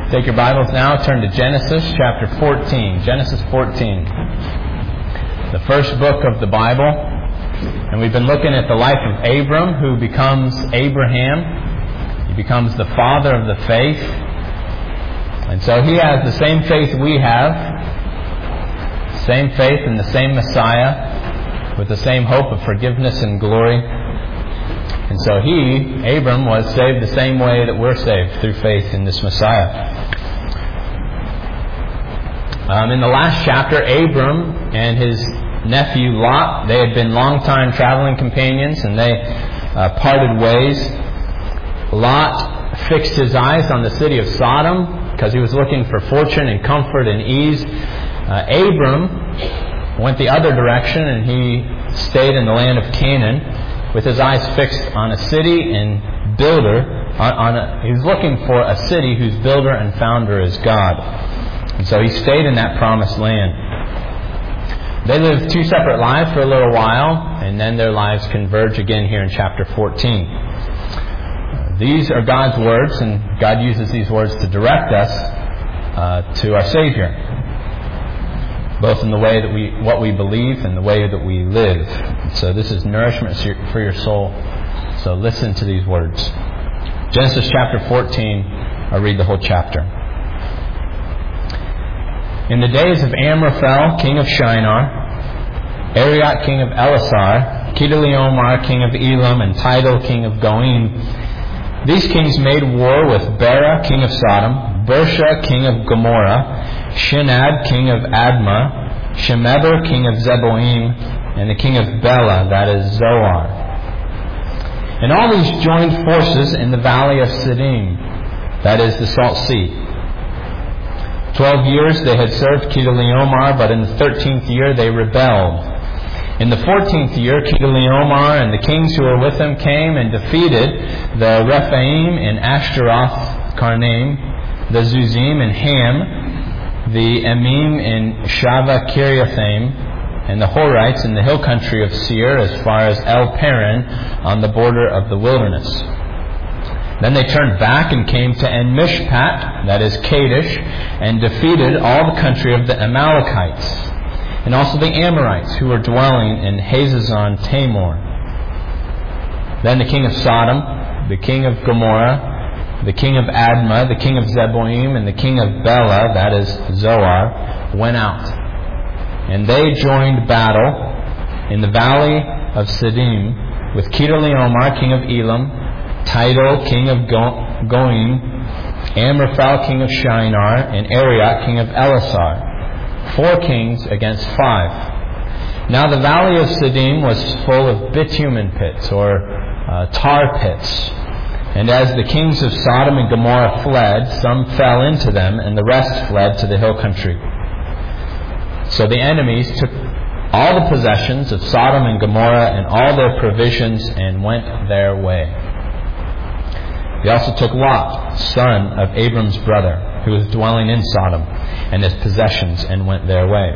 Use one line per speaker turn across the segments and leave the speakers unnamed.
Take your Bibles now, turn to Genesis chapter 14. Genesis 14. The first book of the Bible. And we've been looking at the life of Abram, who becomes Abraham. He becomes the father of the faith. And so he has the same faith we have. Same faith in the same Messiah, with the same hope of forgiveness and glory. And so Abram, was saved the same way that we're saved, through faith in this Messiah. In the last chapter, Abram and his nephew Lot, they had been long-time traveling companions, and they parted ways. Lot fixed his eyes on the city of Sodom because he was looking for fortune and comfort and ease. Abram went the other direction, and he stayed in the land of Canaan with his eyes fixed on a city and builder. He was looking for a city whose builder and founder is God. And so he stayed in that promised land. They lived two separate lives for a little while, and then their lives converge again here in chapter 14. These are God's words, and God uses these words to direct us to our Savior, both in the way that what we believe and the way that we live. So this is nourishment for your soul. So listen to these words. Genesis chapter 14, I'll read the whole chapter. In the days of Amraphel, king of Shinar, Arioch, king of Elasar, Chedorlaomer, king of Elam, and Tidal, king of Goim, these kings made war with Bera, king of Sodom, Bersha, king of Gomorrah, Shinad, king of Admah, Shemeber, king of Zeboim, and the king of Bela, that is Zoar. And all these joined forces in the valley of Siddim, that is the Salt Sea. 12 years they had served Chedorlaomer, but in the 13th year they rebelled. In the 14th year, Chedorlaomer and the kings who were with him came and defeated the Rephaim in Ashtaroth Karnaim, the Zuzim in Ham, the Emim in Shava Kiriathaim, and the Horites in the hill country of Seir as far as El Paran on the border of the wilderness. Then they turned back and came to En-Mishpat, that is Kadesh, and defeated all the country of the Amalekites, and also the Amorites who were dwelling in Hazazon Tamar. Then the king of Sodom, the king of Gomorrah, the king of Admah, the king of Zeboim, and the king of Bela, that is Zoar, went out. And they joined battle in the valley of Siddim with Chedorlaomer, king of Elam, Tidal, king of Goim, Amraphel, king of Shinar, and Arioch, king of Elasar. 4 kings against 5. Now the valley of Siddim was full of bitumen pits, or tar pits. And as the kings of Sodom and Gomorrah fled, some fell into them, and the rest fled to the hill country. So the enemies took all the possessions of Sodom and Gomorrah and all their provisions and went their way. They also took Lot, son of Abram's brother, who was dwelling in Sodom, and his possessions, and went their way.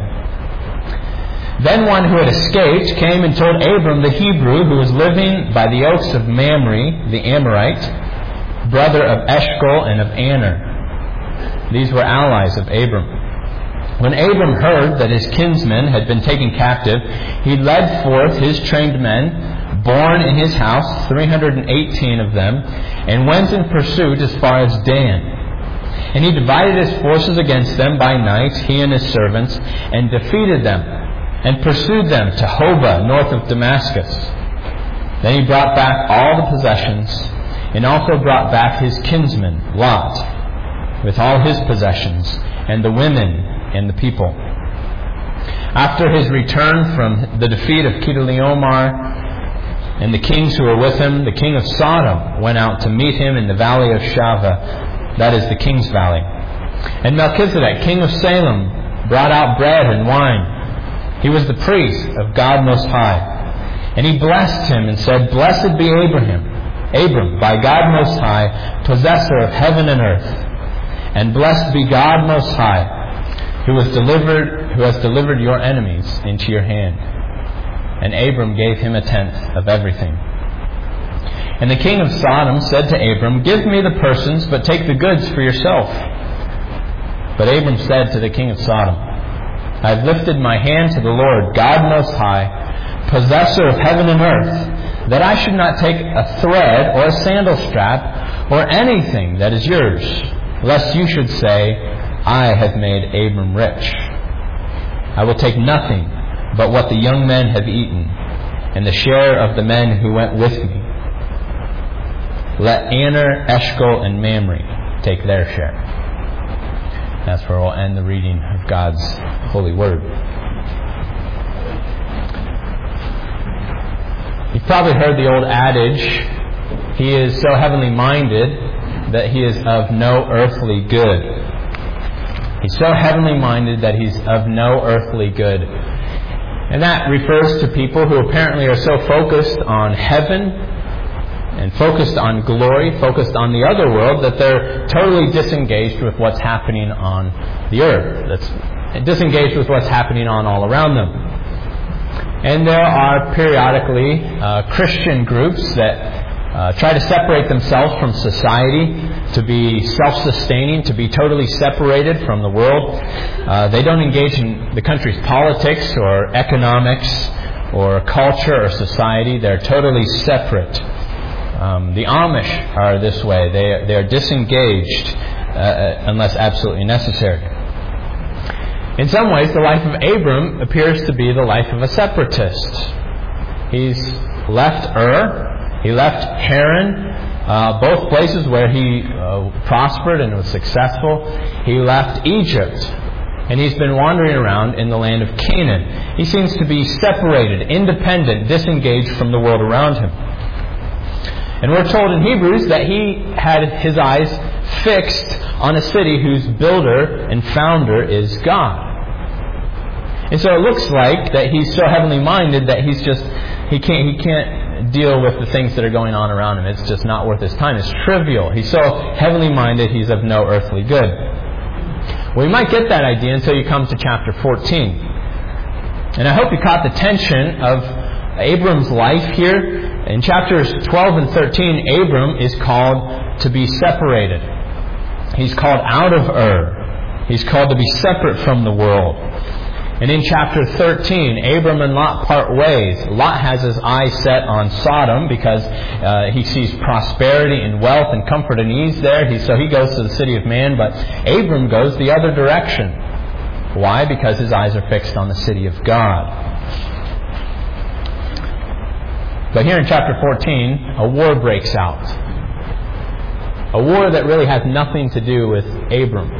Then one who had escaped came and told Abram the Hebrew, who was living by the oaks of Mamre, the Amorite, brother of Eshcol and of Aner. These were allies of Abram. When Abram heard that his kinsmen had been taken captive, he led forth his trained men, born in his house, 318 of them, and went in pursuit as far as Dan. And he divided his forces against them by night, he and his servants, and defeated them, and pursued them to Hobah, north of Damascus. Then he brought back all the possessions, and also brought back his kinsman, Lot, with all his possessions, and the women and the people. After his return from the defeat of Chedorlaomer and the kings who were with him, the king of Sodom went out to meet him in the valley of Shava, that is the king's valley. And Melchizedek, king of Salem, brought out bread and wine. He was the priest of God Most High. And he blessed him and said, "Blessed be Abram, by God Most High, possessor of heaven and earth. And blessed be God Most High, who has delivered your enemies into your hand." And Abram gave him 1/10 of everything. And the king of Sodom said to Abram, "Give me the persons, but take the goods for yourself." But Abram said to the king of Sodom, I have lifted my hand to the Lord, God Most High, possessor of heaven and earth, that I should not take a thread or a sandal strap or anything that is yours, lest you should say, I have made Abram rich. I will take nothing but what the young men have eaten, and the share of the men who went with me. Let Aner, Eshcol, and Mamre take their share. That's where we'll end the reading of God's holy word. You've probably heard the old adage, he is so heavenly minded that he is of no earthly good. He's so heavenly minded that he's of no earthly good. And that refers to people who apparently are so focused on heaven and focused on glory, focused on the other world, that they're totally disengaged with what's happening on the earth. That's disengaged with what's happening on all around them. And there are periodically Christian groups that try to separate themselves from society, to be self-sustaining, to be totally separated from the world. They don't engage in the country's politics or economics or culture or society. They're totally separate. The Amish are this way. They are disengaged unless absolutely necessary. In some ways, the life of Abram appears to be the life of a separatist. He's left Ur, he left Haran, both places where he prospered and was successful. He left Egypt, and he's been wandering around in the land of Canaan. He seems to be separated, independent, disengaged from the world around him. And we're told in Hebrews that he had his eyes fixed on a city whose builder and founder is God. And so it looks like that he's so heavenly minded that he can't deal with the things that are going on around him. It's just not worth his time. It's trivial. He's so heavenly minded, he's of no earthly good. Well, you might get that idea until you come to chapter 14. And I hope you caught the tension of Abram's life here. In chapters 12 and 13, Abram is called to be separated. He's called out of Ur. He's called to be separate from the world. And in chapter 13, Abram and Lot part ways. Lot has his eyes set on Sodom because he sees prosperity and wealth and comfort and ease there. So he goes to the city of man, but Abram goes the other direction. Why? Because his eyes are fixed on the city of God. But here in chapter 14, a war breaks out. A war that really has nothing to do with Abram.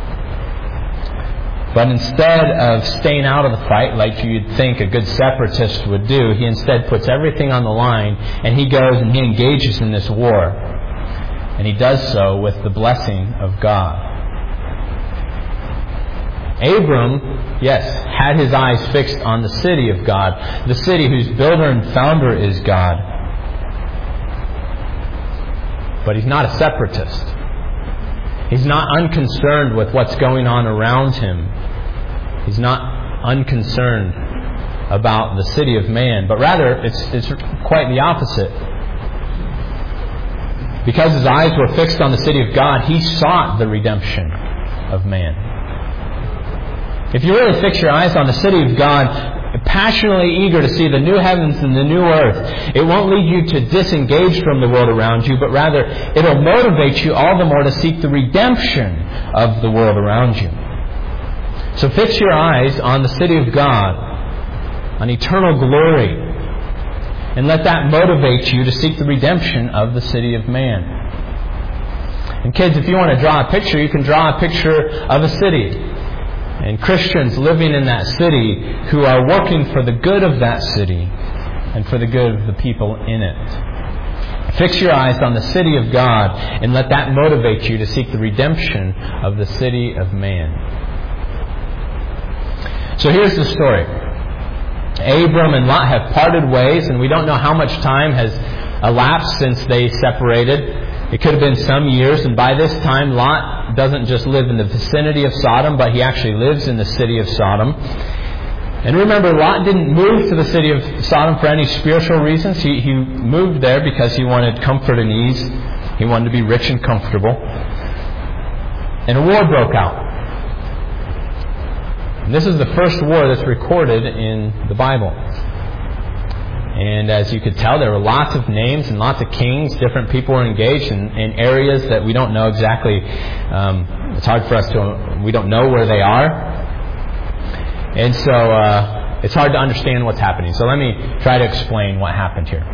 But instead of staying out of the fight like you'd think a good separatist would do, he instead puts everything on the line, and he goes and he engages in this war. And he does so with the blessing of God. Abram, yes, had his eyes fixed on the city of God, the city whose builder and founder is God. But he's not a separatist. He's not unconcerned with what's going on around him. He's not unconcerned about the city of man, but rather it's quite the opposite. Because his eyes were fixed on the city of God, he sought the redemption of man. If you really fix your eyes on the city of God, passionately eager to see the new heavens and the new earth, it won't lead you to disengage from the world around you, but rather it'll motivate you all the more to seek the redemption of the world around you. So fix your eyes on the city of God, on eternal glory, and let that motivate you to seek the redemption of the city of man. And kids, if you want to draw a picture, you can draw a picture of a city. And Christians living in that city who are working for the good of that city and for the good of the people in it. Fix your eyes on the city of God and let that motivate you to seek the redemption of the city of man. So here's the story. Abram and Lot have parted ways, and we don't know how much time has elapsed since they separated. It could have been some years, and by this time Lot doesn't just live in the vicinity of Sodom, but he actually lives in the city of Sodom. And remember, Lot didn't move to the city of Sodom for any spiritual reasons. He moved there because he wanted comfort and ease. He wanted to be rich and comfortable. And a war broke out. And this is the first war that's recorded in the Bible. And as you could tell, there were lots of names and lots of kings. Different people were engaged in areas that we don't know exactly. It's hard for us we don't know where they are. And so it's hard to understand what's happening. So let me try to explain what happened here.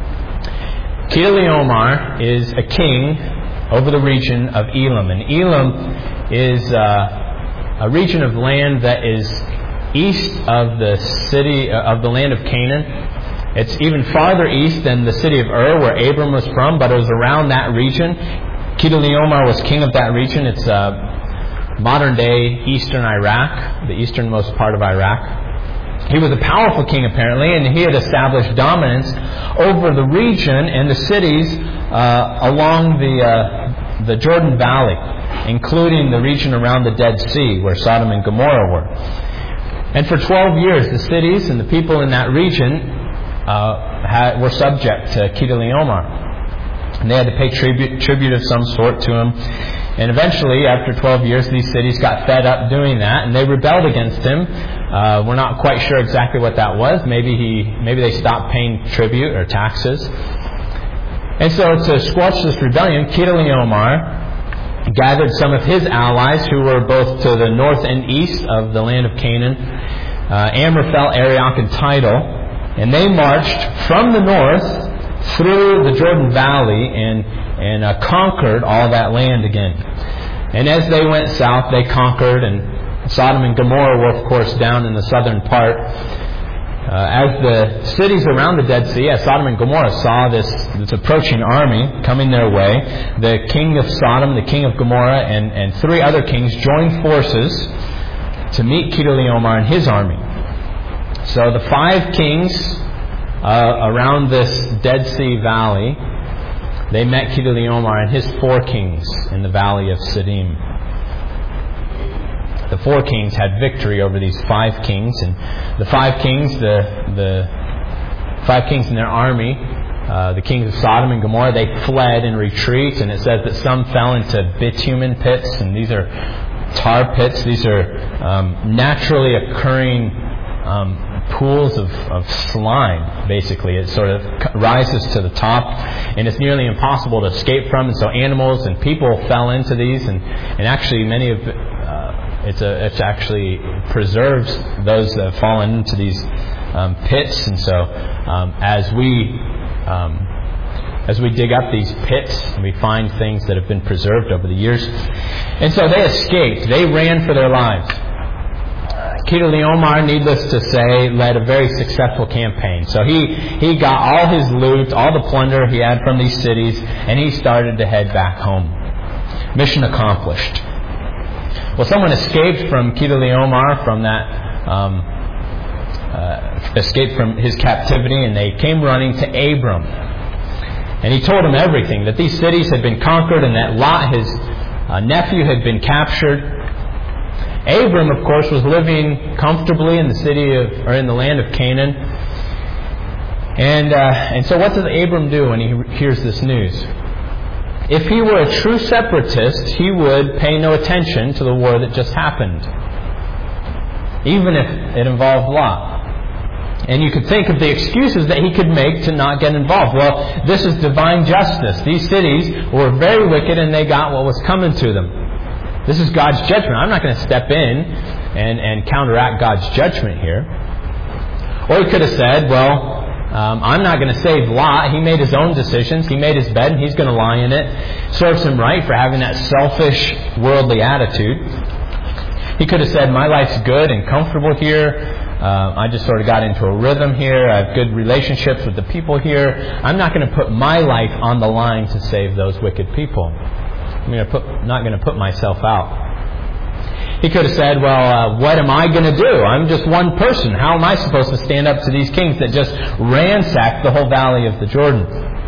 Chedorlaomer is a king over the region of Elam. And Elam is a region of land that is east of the city of the land of Canaan. It's even farther east than the city of Ur, where Abram was from, but it was around that region. Chedorlaomer was king of that region. It's modern-day eastern Iraq, the easternmost part of Iraq. He was a powerful king, apparently, and he had established dominance over the region and the cities along the Jordan Valley, including the region around the Dead Sea, where Sodom and Gomorrah were. And for 12 years, the cities and the people in that region were subject to Chedorlaomer. And they had to pay tribute of some sort to him. And eventually, after 12 years, these cities got fed up doing that, and they rebelled against him. We're not quite sure exactly what that was. Maybe they stopped paying tribute or taxes. And so to squelch this rebellion, Chedorlaomer gathered some of his allies who were both to the north and east of the land of Canaan, Amraphel, Arioch, and Tidal, and they marched from the north through the Jordan Valley and conquered all that land again. And as they went south, they conquered, and Sodom and Gomorrah were, of course, down in the southern part. As the cities around the Dead Sea, as Sodom and Gomorrah saw this approaching army coming their way, the king of Sodom, the king of Gomorrah, and 3 other kings joined forces to meet Chedorlaomer and his army. So the 5 kings around this Dead Sea valley, they met Chedorlaomer and his 4 kings in the valley of Siddim. The 4 kings had victory over these 5 kings, and the 5 kings, the 5 kings in their army, the kings of Sodom and Gomorrah, they fled in retreat, and it says that some fell into bitumen pits, and these are tar pits. These are naturally occurring pools of slime, basically. It sort of rises to the top, and it's nearly impossible to escape from. And so animals and people fell into these, and actually many of it actually preserves those that have fallen into these pits. And so as we dig up these pits, we find things that have been preserved over the years. And so they escaped. They ran for their lives. Chedorlaomer, needless to say, led a very successful campaign. So he got all his loot, all the plunder he had from these cities, and he started to head back home. Mission accomplished. Well, someone escaped from Chedorlaomer, from that, escaped from his captivity, and they came running to Abram. And he told him everything, that these cities had been conquered and that Lot, his nephew, had been captured. Abram, of course, was living comfortably in the in the land of Canaan. And so what does Abram do when he hears this news? If he were a true separatist, he would pay no attention to the war that just happened, even if it involved Lot. And you could think of the excuses that he could make to not get involved. Well, this is divine justice. These cities were very wicked, and they got what was coming to them. This is God's judgment. I'm not going to step in and counteract God's judgment here. Or he could have said, well, I'm not going to save Lot. He made his own decisions. He made his bed, and he's going to lie in it. Serves him right for having that selfish, worldly attitude. He could have said, my life's good and comfortable here. I just sort of got into a rhythm here. I have good relationships with the people here. I'm not going to put my life on the line to save those wicked people. I'm not going to put myself out. He could have said, well, what am I going to do? I'm just one person. How am I supposed to stand up to these kings that just ransacked the whole valley of the Jordan?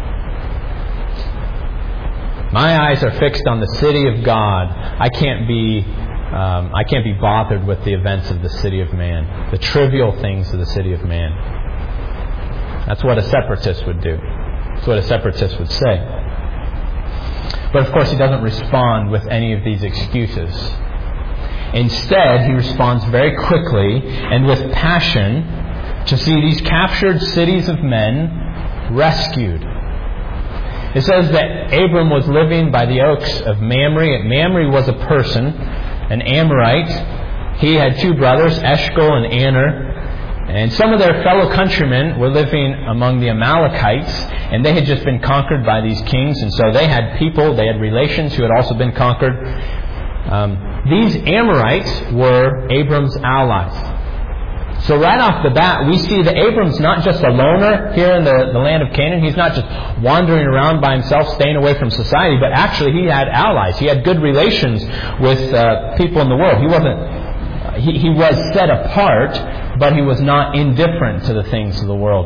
My eyes are fixed on the city of God. I can't be bothered with the events of the city of man, the trivial things of the city of man. That's what a separatist would do. That's what a separatist would say. But of course, he doesn't respond with any of these excuses. Instead, he responds very quickly and with passion to see these captured cities of men rescued. It says that Abram was living by the oaks of Mamre. Mamre was a person, an Amorite. He had two brothers, Eshcol and Aner. And some of their fellow countrymen were living among the Amalekites, and they had just been conquered by these kings, and so they had people, they had relations who had also been conquered. These Amorites were Abram's allies. So right off the bat, we see that Abram's not just a loner here in the land of Canaan. He's not just wandering around by himself, staying away from society, but actually he had allies. He had good relations with people in the world. He was set apart, but he was not indifferent to the things of the world.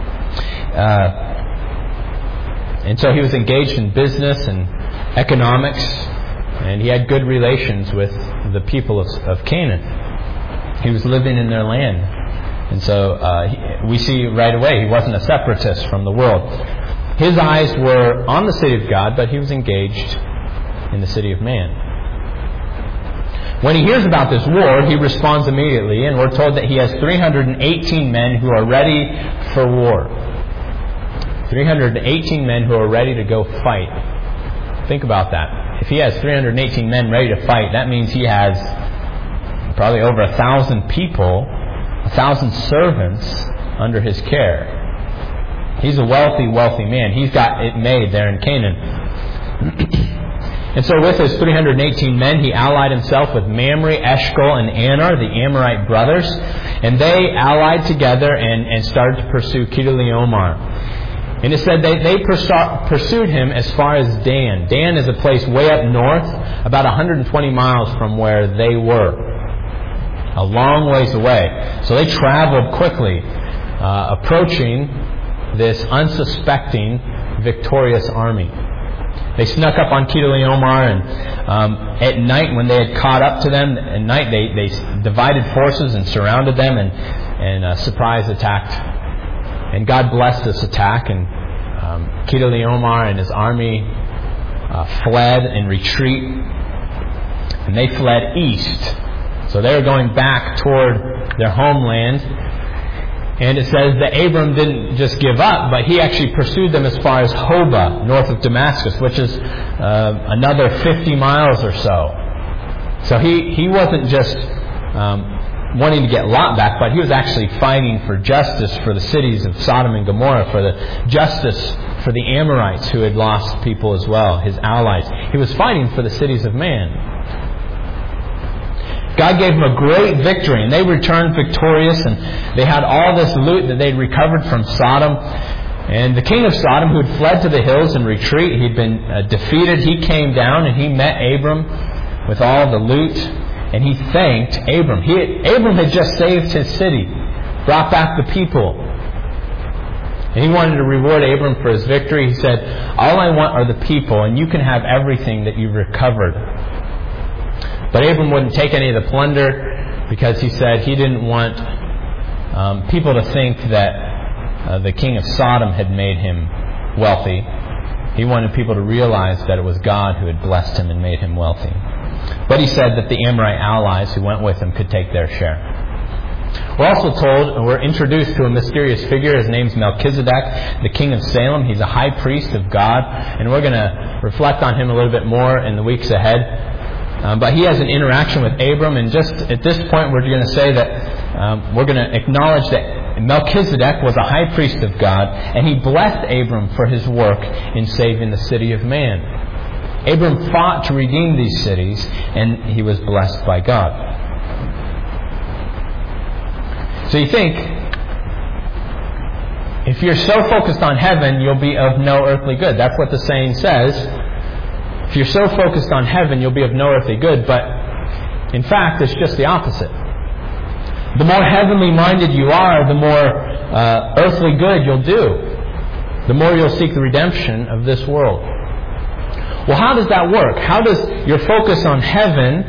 And so he was engaged in business and economics, and he had good relations with the people of Canaan. He was living in their land. And so we see right away he wasn't a separatist from the world. His eyes were on the city of God, but he was engaged in the city of man. When he hears about this war, he responds immediately, and we're told that he has 318 men who are ready for war. 318 men who are ready to go fight. Think about that. If he has 318 men ready to fight, that means he has probably over 1,000 people, 1,000 servants under his care. He's a wealthy, wealthy man. He's got it made there in Canaan. And so with his 318 men, he allied himself with Mamre, Eshcol, and Aner, the Amorite brothers. And they allied together and started to pursue Kedorlaomer. And it said they pursued him as far as Dan. Dan is a place way up north, about 120 miles from where they were. A long ways away. So they traveled quickly, approaching this unsuspecting, victorious army. They snuck up on Kedorlaomer, and at night, when they had caught up to them, at night they divided forces and surrounded them and surprise attacked. And God blessed this attack, and Kedorlaomer and his army fled in retreat, and they fled east. So they were going back toward their homeland. And it says that Abram didn't just give up, but he actually pursued them as far as Hobah, north of Damascus, which is another 50 miles or so. So he wasn't just wanting to get Lot back, but he was actually fighting for justice for the cities of Sodom and Gomorrah, for the justice for the Amorites who had lost people as well, his allies. He was fighting for the cities of man. God gave them a great victory, and they returned victorious, and they had all this loot that they'd recovered from Sodom. And the king of Sodom, who had fled to the hills in retreat, he'd been defeated. He came down and he met Abram with all the loot, and he thanked Abram. Abram had just saved his city, brought back the people. And he wanted to reward Abram for his victory. He said, "All I want are the people, and you can have everything that you've recovered." But Abram wouldn't take any of the plunder, because he said he didn't want people to think that the king of Sodom had made him wealthy. He wanted people to realize that it was God who had blessed him and made him wealthy. But he said that the Amorite allies who went with him could take their share. We're also told, and we're introduced to a mysterious figure. His name's Melchizedek, the king of Salem. He's a high priest of God, and we're going to reflect on him a little bit more in the weeks ahead. But he has an interaction with Abram, and just at this point we're going to say that we're going to acknowledge that Melchizedek was a high priest of God, and he blessed Abram for his work in saving the city of man. Abram fought to redeem these cities, and he was blessed by God. So you think, if you're so focused on heaven, you'll be of no earthly good. That's what the saying says. If you're so focused on heaven, you'll be of no earthly good. But in fact, it's just the opposite. The more heavenly minded you are, the more earthly good you'll do. The more you'll seek the redemption of this world. Well, how does that work? How does your focus on heaven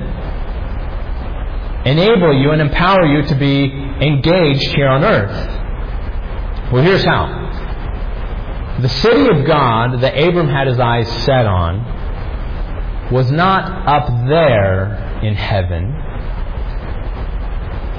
enable you and empower you to be engaged here on earth? Well, here's how. The city of God that Abram had his eyes set on was not up there in heaven.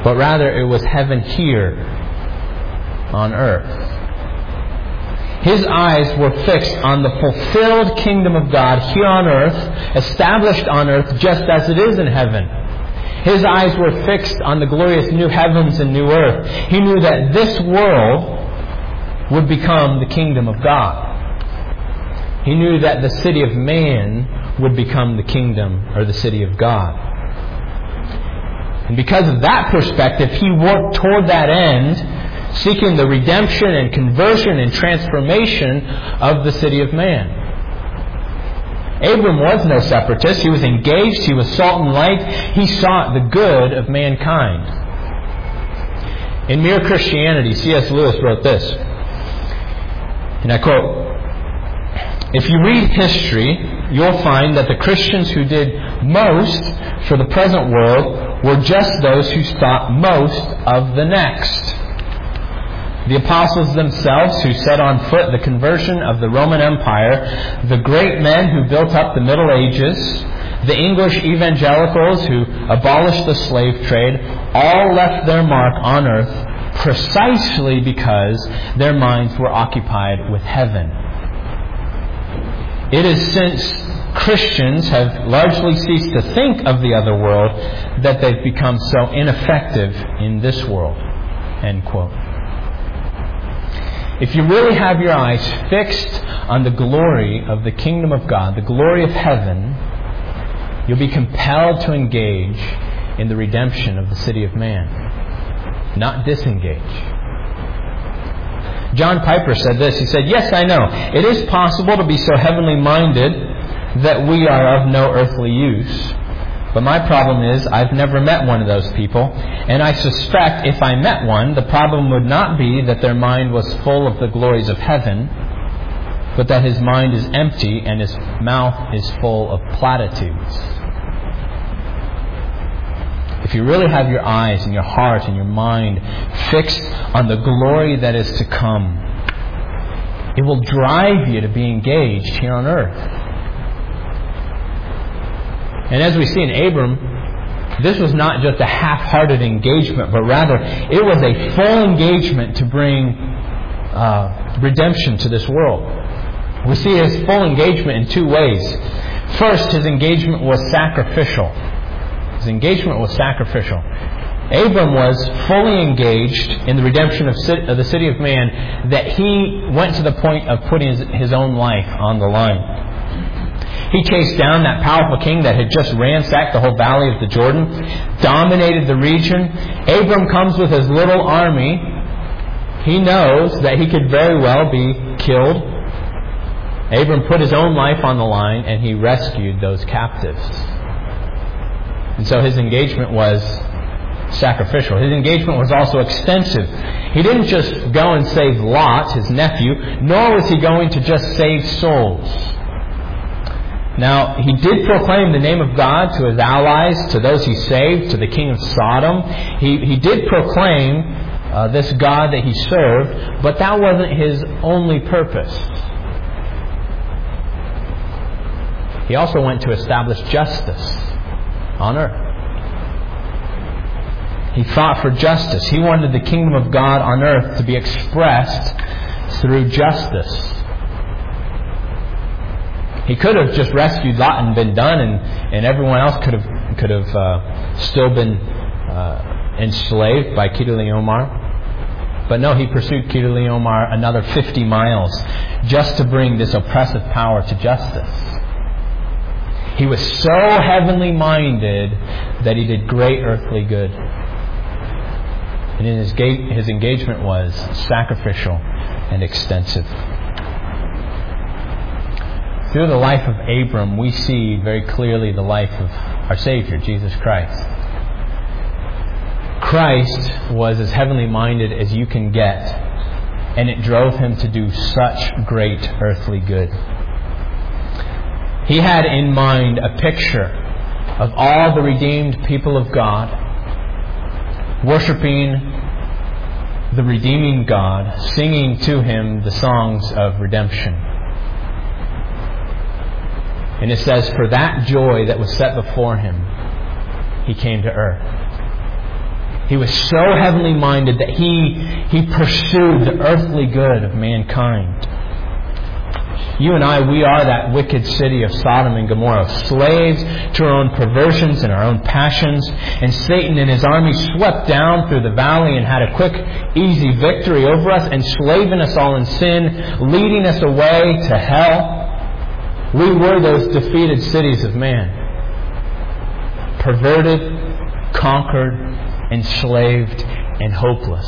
but rather it was heaven here on earth. His eyes were fixed on the fulfilled kingdom of God here on earth, established on earth just as it is in heaven. His eyes were fixed on the glorious new heavens and new earth. He knew that this world would become the kingdom of God. He knew that the city of man would become the kingdom or the city of God. And because of that perspective, he worked toward that end, seeking the redemption and conversion and transformation of the city of man. Abram was no separatist. He was engaged. He was salt and light. He sought the good of mankind. In Mere Christianity, C.S. Lewis wrote this, and I quote, "If you read history, you'll find that the Christians who did most for the present world were just those who thought most of the next. The apostles themselves who set on foot the conversion of the Roman Empire, the great men who built up the Middle Ages, the English evangelicals who abolished the slave trade, all left their mark on earth precisely because their minds were occupied with heaven. It is since Christians have largely ceased to think of the other world that they've become so ineffective in this world." End quote. If you really have your eyes fixed on the glory of the kingdom of God, the glory of heaven, you'll be compelled to engage in the redemption of the city of man, not disengage. John Piper said this. He said, "Yes, I know. It is possible to be so heavenly minded that we are of no earthly use. But my problem is I've never met one of those people, and I suspect if I met one, the problem would not be that their mind was full of the glories of heaven, but that his mind is empty and his mouth is full of platitudes." If you really have your eyes and your heart and your mind fixed on the glory that is to come, it will drive you to be engaged here on earth. And as we see in Abram, this was not just a half-hearted engagement, but rather it was a full engagement to bring redemption to this world. We see his full engagement in two ways. First, his engagement was sacrificial. His engagement was sacrificial. Abram was fully engaged in the redemption of the city of man that he went to the point of putting his own life on the line. He chased down that powerful king that had just ransacked the whole valley of the Jordan, dominated the region. Abram comes with his little army. He knows that he could very well be killed. Abram put his own life on the line and he rescued those captives. And so his engagement was sacrificial. His engagement was also extensive. He didn't just go and save Lot, his nephew, nor was he going to just save souls. Now, he did proclaim the name of God to his allies, to those he saved, to the king of Sodom. He did proclaim this God that he served, but that wasn't his only purpose. He also went to establish justice on earth. He fought for justice. He wanted the kingdom of God on earth to be expressed through justice. He could have just rescued Lot and been done, and everyone else could have still been enslaved by Chedorlaomer. But no, he pursued Chedorlaomer another 50 miles just to bring this oppressive power to justice. He was so heavenly minded that he did great earthly good. And his engagement was sacrificial and extensive. Through the life of Abram, we see very clearly the life of our Savior, Jesus Christ. Christ was as heavenly minded as you can get, and it drove him to do such great earthly good. He had in mind a picture of all the redeemed people of God worshiping the redeeming God, singing to Him the songs of redemption. And it says, for that joy that was set before Him, He came to earth. He was so heavenly minded that He pursued the earthly good of mankind. You and I, we are that wicked city of Sodom and Gomorrah, slaves to our own perversions and our own passions. And Satan and his army swept down through the valley and had a quick, easy victory over us, enslaving us all in sin, leading us away to hell. We were those defeated cities of man. Perverted, conquered, enslaved, and hopeless.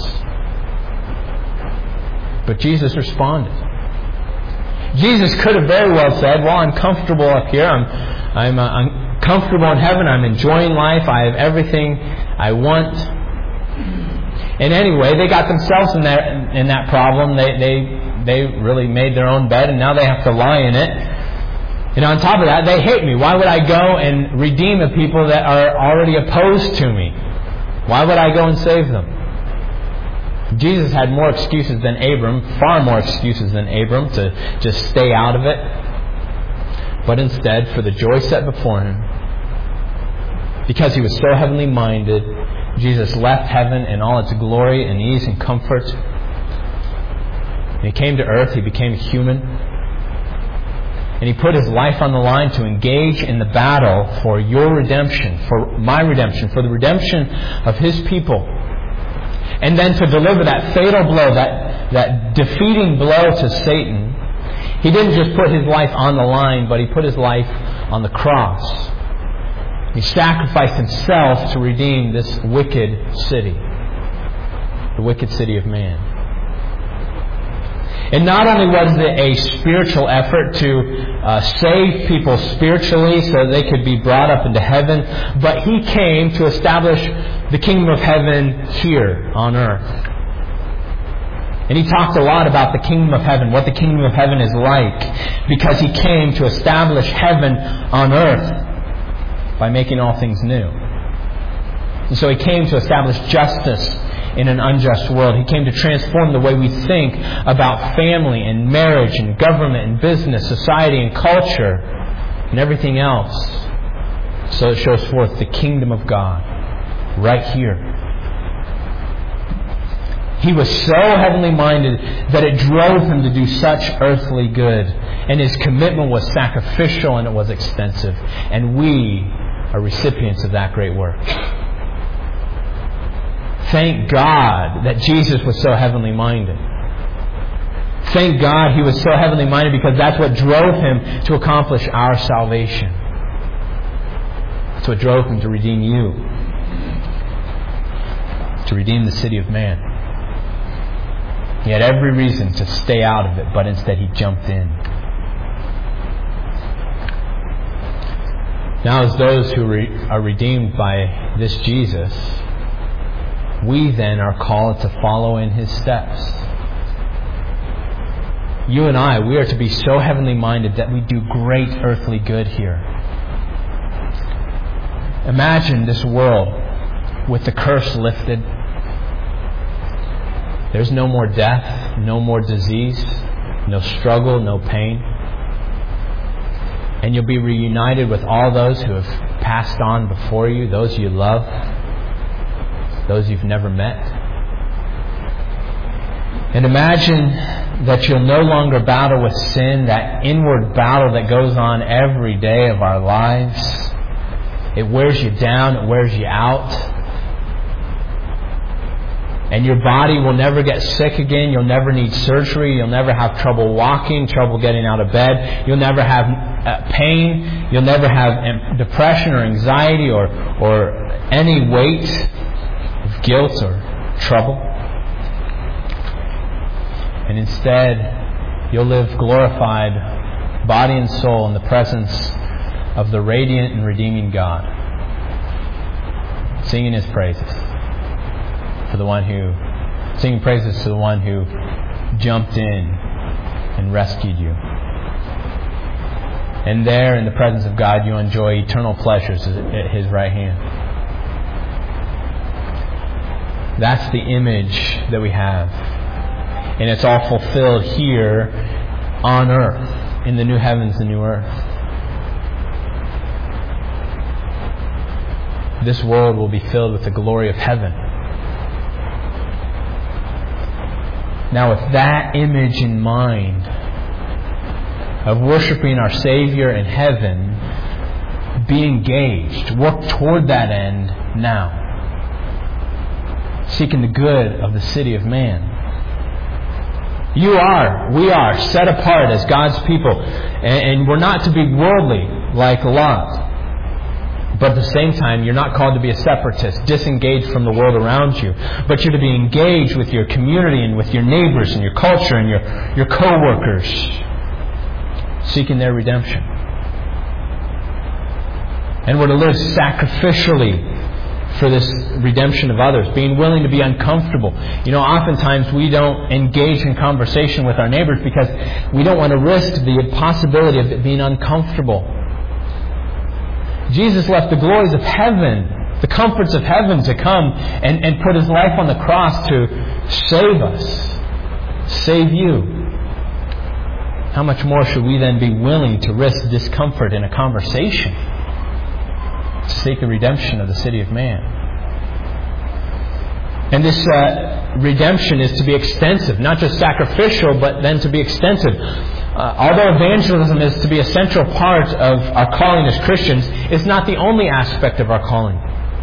But Jesus responded. Jesus could have very well said, well, I'm comfortable up here. I'm comfortable in heaven. I'm enjoying life. I have everything I want. And anyway, they got themselves in that problem. They really made their own bed, and now they have to lie in it. And on top of that, they hate me. Why would I go and redeem a people that are already opposed to me? Why would I go and save them? Jesus had more excuses than Abram, far more excuses than Abram, to just stay out of it. But instead, for the joy set before Him, because He was so heavenly minded, Jesus left heaven in all its glory and ease and comfort. And He came to earth. He became human. And He put His life on the line to engage in the battle for your redemption, for my redemption, for the redemption of His people. And then to deliver that fatal blow, that defeating blow to Satan, He didn't just put His life on the line, but He put His life on the cross. He sacrificed Himself to redeem this wicked city, the wicked city of man. And not only was it a spiritual effort to save people spiritually so they could be brought up into heaven, but He came to establish the kingdom of heaven here on earth. And He talked a lot about the kingdom of heaven, what the kingdom of heaven is like, because He came to establish heaven on earth by making all things new. And so He came to establish justice in an unjust world. He came to transform the way we think about family and marriage and government and business, society and culture and everything else. So it shows forth the kingdom of God right here. He was so heavenly minded that it drove Him to do such earthly good. And His commitment was sacrificial and it was extensive. And we are recipients of that great work. Thank God that Jesus was so heavenly minded. Thank God He was so heavenly minded, because that's what drove Him to accomplish our salvation. That's what drove Him to redeem you. To redeem the city of man. He had every reason to stay out of it, but instead He jumped in. Now, as those who are redeemed by this Jesus, we then are called to follow in His steps. You and I, we are to be so heavenly minded that we do great earthly good here. Imagine this world with the curse lifted. There's no more death, no more disease, no struggle, no pain. And you'll be reunited with all those who have passed on before you, those you love, those you've never met. And imagine that you'll no longer battle with sin, that inward battle that goes on every day of our lives. It wears you down, it wears you out. And your body will never get sick again. You'll never need surgery. You'll never have trouble walking, trouble getting out of bed. You'll never have pain. You'll never have depression or anxiety or any weight of guilt or trouble. And instead, you'll live glorified, body and soul, in the presence of the radiant and redeeming God, singing His praises to the one who, singing praises to the one who jumped in and rescued you. And there, in the presence of God, you enjoy eternal pleasures at His right hand. That's the image that we have. And it's all fulfilled here on earth, in the new heavens and new earth. This world will be filled with the glory of heaven. Now, with that image in mind of worshiping our Savior in heaven, be engaged. Work toward that end now. Seeking the good of the city of man. We are set apart as God's people. And we're not to be worldly like Lot. But at the same time, you're not called to be a separatist, disengaged from the world around you. But you're to be engaged with your community and with your neighbors and your culture and your co-workers, seeking their redemption. And we're to live sacrificially for this redemption of others, being willing to be uncomfortable. Oftentimes we don't engage in conversation with our neighbors because we don't want to risk the possibility of it being uncomfortable. Jesus left the glories of heaven, the comforts of heaven, to come and put His life on the cross to save us, save you. How much more should we then be willing to risk discomfort in a conversation to seek the redemption of the city of man? And this redemption is to be extensive, not just sacrificial, but then to be extensive. Although evangelism is to be a central part of our calling as Christians, it's not the only aspect of our calling.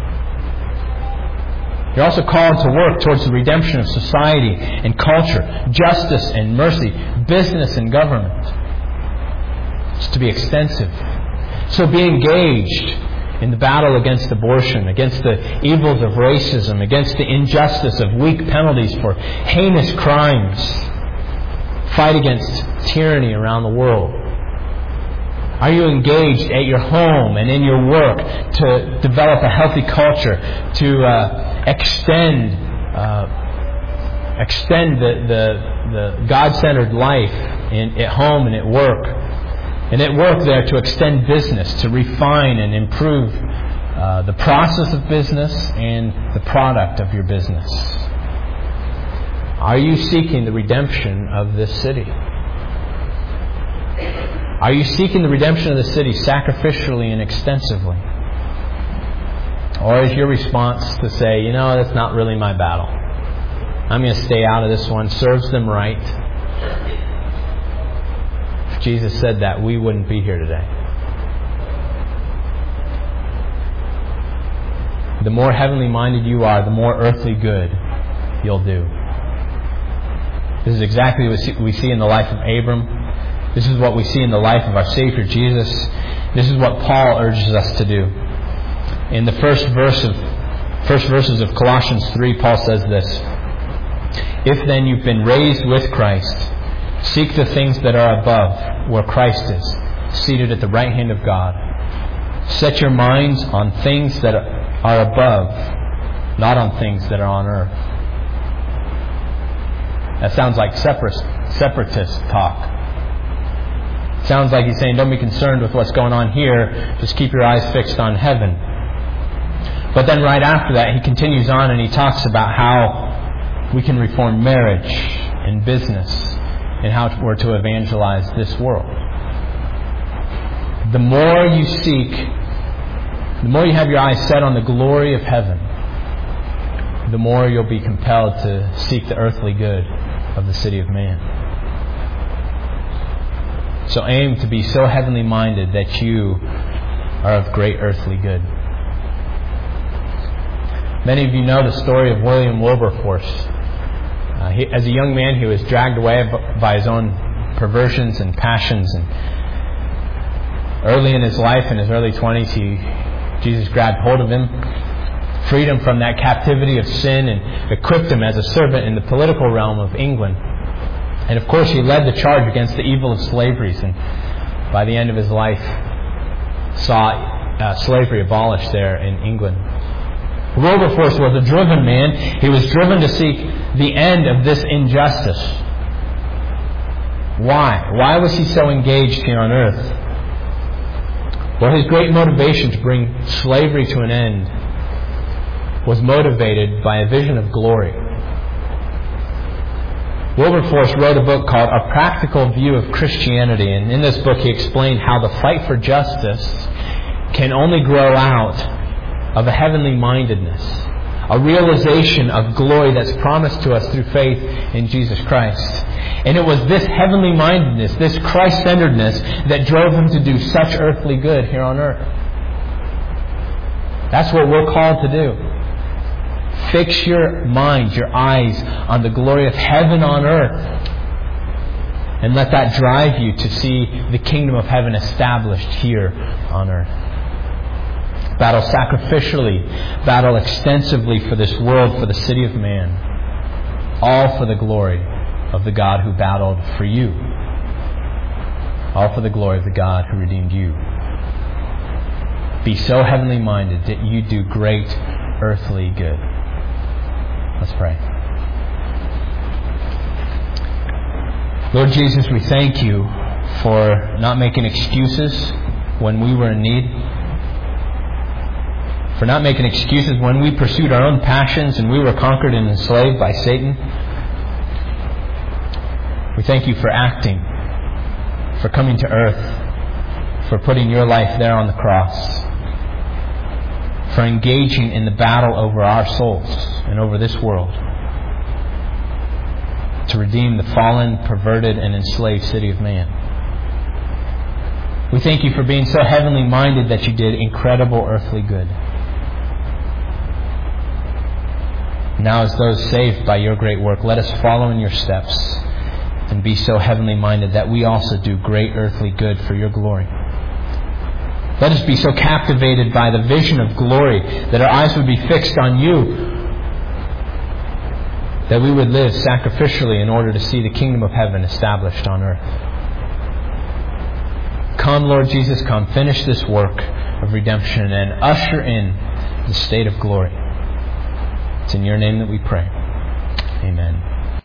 You're also called to work towards the redemption of society and culture, justice and mercy, business and government. It's to be extensive. So be engaged in the battle against abortion, against the evils of racism, against the injustice of weak penalties for heinous crimes. Fight against tyranny around the world. Are you engaged at your home and in your work to develop a healthy culture, to extend the God-centered life at home and at work? And at work there, to extend business, to refine and improve the process of business and the product of your business. Are you seeking the redemption of this city? Are you seeking the redemption of the city sacrificially and extensively? Or is your response to say, that's not really my battle. I'm going to stay out of this one. Serves them right. If Jesus said that, we wouldn't be here today. The more heavenly minded you are, the more earthly good you'll do. This is exactly what we see in the life of Abram. This is what we see in the life of our Savior Jesus. This is what Paul urges us to do. In the first verses of Colossians 3, Paul says this: If then you've been raised with Christ, seek the things that are above, where Christ is, seated at the right hand of God. Set your minds on things that are above, not on things that are on earth. That sounds like separatist talk. Sounds like he's saying, don't be concerned with what's going on here. Just keep your eyes fixed on heaven. But then right after that, he continues on and he talks about how we can reform marriage and business and how we're to evangelize this world. The more you seek, the more you have your eyes set on the glory of heaven, the more you'll be compelled to seek the earthly good of the city of man. So aim to be so heavenly minded that you are of great earthly good. Many of you know the story of William Wilberforce. As a young man, he was dragged away by his own perversions and passions. And early in his life, in his early 20s, Jesus grabbed hold of him, freed him from that captivity of sin, and equipped him as a servant in the political realm of England. And of course, he led the charge against the evil of slavery, and by the end of his life, saw slavery abolished there in England. Wilberforce was a driven man. He was driven to seek the end of this injustice. Why? Why was he so engaged here on earth? Well, his great motivation to bring slavery to an end was motivated by a vision of glory. Wilberforce wrote a book called A Practical View of Christianity, and in this book he explained how the fight for justice can only grow out of a heavenly mindedness, a realization of glory that's promised to us through faith in Jesus Christ. And it was this heavenly mindedness, this Christ-centeredness, that drove Him to do such earthly good here on earth. That's what we're called to do. Fix your mind, your eyes on the glory of heaven on earth. And let that drive you to see the kingdom of heaven established here on earth. Battle sacrificially, battle extensively for this world, for the city of man. All for the glory of the God who battled for you. All for the glory of the God who redeemed you. Be so heavenly minded that you do great earthly good. Let's pray. Lord Jesus, we thank You for not making excuses when we were in need. For not making excuses when we pursued our own passions and we were conquered and enslaved by Satan. We thank You for acting, for coming to earth, for putting Your life there on the cross, for engaging in the battle over our souls and over this world, to redeem the fallen, perverted, and enslaved city of man. We thank You for being so heavenly minded that You did incredible earthly good. Now, as those saved by Your great work, let us follow in Your steps and be so heavenly minded that we also do great earthly good for Your glory. Let us be so captivated by the vision of glory that our eyes would be fixed on You, that we would live sacrificially in order to see the kingdom of heaven established on earth. Come, Lord Jesus, come. Finish this work of redemption and usher in the state of glory. It's in Your name that we pray. Amen.